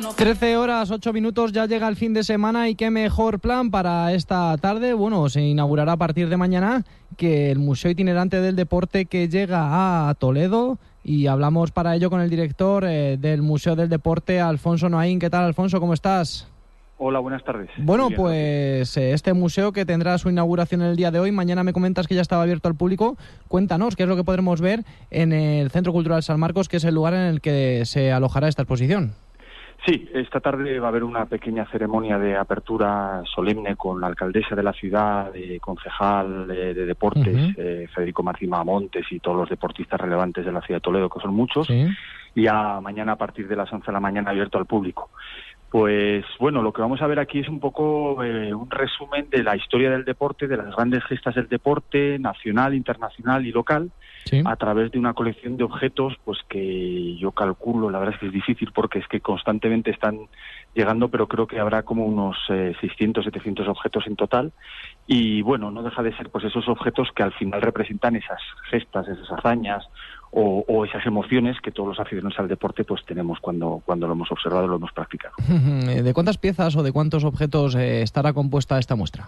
13 horas, 8 minutos, ya llega el fin de semana y qué mejor plan para esta tarde. Bueno, se inaugurará a partir de mañana que el Museo Itinerante del Deporte que llega a Toledo, y hablamos para ello con el director del Museo del Deporte, Alfonso Noaín. ¿Qué tal, Alfonso? ¿Cómo estás? Hola, buenas tardes. Bueno, bien, pues este museo que tendrá su inauguración el día de hoy, mañana me comentas que ya estaba abierto al público. Cuéntanos qué es lo que podremos ver en el Centro Cultural San Marcos, que es el lugar en el que se alojará esta exposición. Sí, esta tarde va a haber una pequeña ceremonia de apertura solemne con la alcaldesa de la ciudad, concejal de deportes, Federico Martín Montes, y todos los deportistas relevantes de la ciudad de Toledo, que son muchos, Sí. Y ya mañana a partir de las 11 de la mañana abierto al público. Pues bueno, lo que vamos a ver aquí es un poco un resumen de la historia del deporte, de las grandes gestas del deporte, nacional, internacional y local, Sí. a través de una colección de objetos pues que yo calculo, la verdad es que es difícil porque es que constantemente están llegando, pero creo que habrá como unos 600, 700 objetos en total, y bueno, no deja de ser pues esos objetos que al final representan esas gestas, esas hazañas o esas emociones que todos los aficionados al deporte pues tenemos cuando lo hemos observado, lo hemos practicado. ¿De cuántas piezas o de cuántos objetos estará compuesta esta muestra?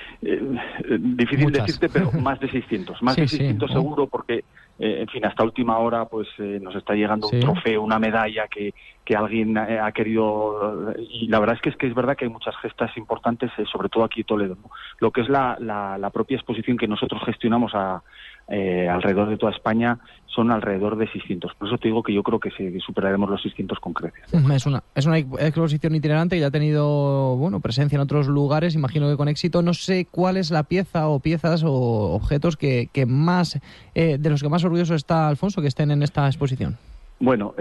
Difícil Muchas. decirte, pero más de 600. Más Sí, de 600 sí. seguro, porque, en fin, hasta última hora pues nos está llegando Sí. un trofeo, una medalla que alguien ha querido. Y la verdad es que es verdad que hay muchas gestas importantes, sobre todo aquí en Toledo, ¿no? Lo que es la propia exposición que nosotros gestionamos alrededor de toda España son alrededor de 600. Por eso te digo que yo creo que superaremos los 600 con creces. Es una exposición itinerante que ya ha tenido presencia en otros lugares, imagino que con éxito. No sé cuál es la pieza o piezas o objetos que más de los que más orgulloso está Alfonso que estén en esta exposición. Bueno,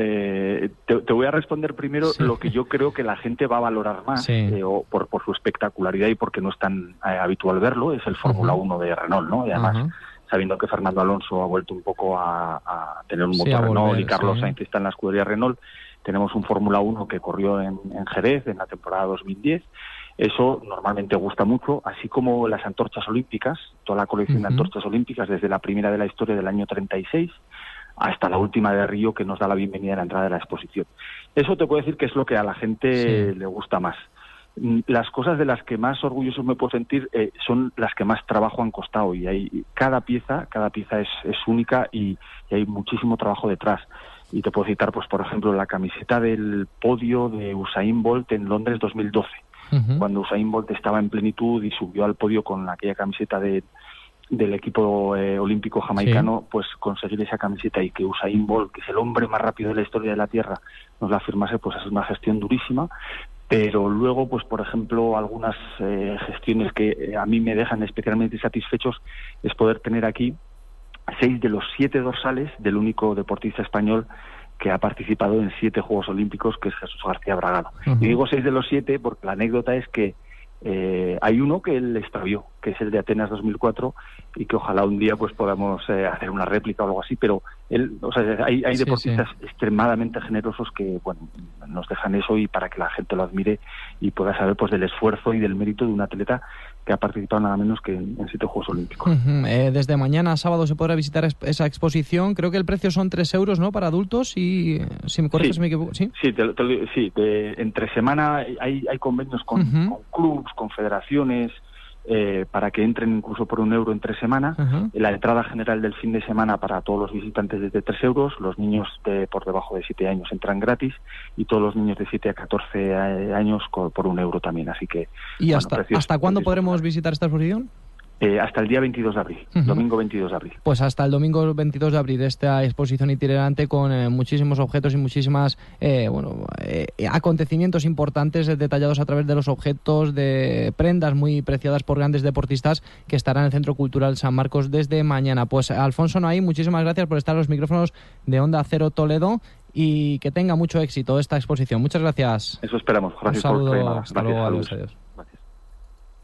te voy a responder primero lo que yo creo que la gente va a valorar más, por su espectacularidad y porque no es tan habitual verlo, es el Fórmula 1 de Renault, ¿no? Y además, sabiendo que Fernando Alonso ha vuelto un poco a tener un motor Renault, y Carlos Sainz está en la escudería Renault, tenemos un Fórmula 1 que corrió en Jerez en la temporada 2010. Eso normalmente gusta mucho, así como las antorchas olímpicas, toda la colección de antorchas olímpicas, desde la primera de la historia del año 36 hasta la última de Río, que nos da la bienvenida a la entrada de la exposición. Eso te puedo decir que es lo que a la gente le gusta más. Las cosas de las que más orgulloso me puedo sentir son las que más trabajo han costado, y cada pieza es única y hay muchísimo trabajo detrás. Y te puedo citar, pues por ejemplo, la camiseta del podio de Usain Bolt en Londres 2012, cuando Usain Bolt estaba en plenitud y subió al podio con aquella camiseta del equipo olímpico jamaicano, pues conseguir esa camiseta y que Usain Bolt, que es el hombre más rápido de la historia de la Tierra, nos la firmase, pues es una gestión durísima. Pero luego, pues por ejemplo, algunas gestiones que a mí me dejan especialmente satisfechos es poder tener aquí 6 de los 7 dorsales del único deportista español que ha participado en 7 Juegos Olímpicos, que es Jesús García Bragado. Y digo 6 de los 7 porque la anécdota es que hay uno que él extravió, que es el de Atenas 2004, y que ojalá un día pues podamos hacer una réplica o algo así, pero hay deportistas extremadamente generosos que nos dejan eso, y para que la gente lo admire y pueda saber pues del esfuerzo y del mérito de un atleta que ha participado nada menos que en 7 Juegos Olímpicos. Desde mañana sábado se podrá visitar esa exposición. Creo que el precio son 3 euros, ¿no?, para adultos, y si me corriges me equivoco. Sí, entre semana hay convenios con clubs, con federaciones, para que entren incluso por 1 euro entre semana. La entrada general del fin de semana para todos los visitantes es de 3 euros, los niños por debajo de 7 años entran gratis, y todos los niños de 7 a 14 años por 1 euro también. Así que, ¿y hasta cuándo podremos visitar esta exposición? Hasta el día 22 de abril, domingo 22 de abril. Pues hasta el domingo 22 de abril esta exposición itinerante con muchísimos objetos y muchísimas acontecimientos importantes detallados a través de los objetos, de prendas muy preciadas por grandes deportistas, que estarán en el Centro Cultural San Marcos desde mañana. Pues Alfonso Noaín, muchísimas gracias por estar en los micrófonos de Onda Cero Toledo, y que tenga mucho éxito esta exposición. Muchas gracias. Eso esperamos. Gracias por tu llamada. Hasta luego. Adiós.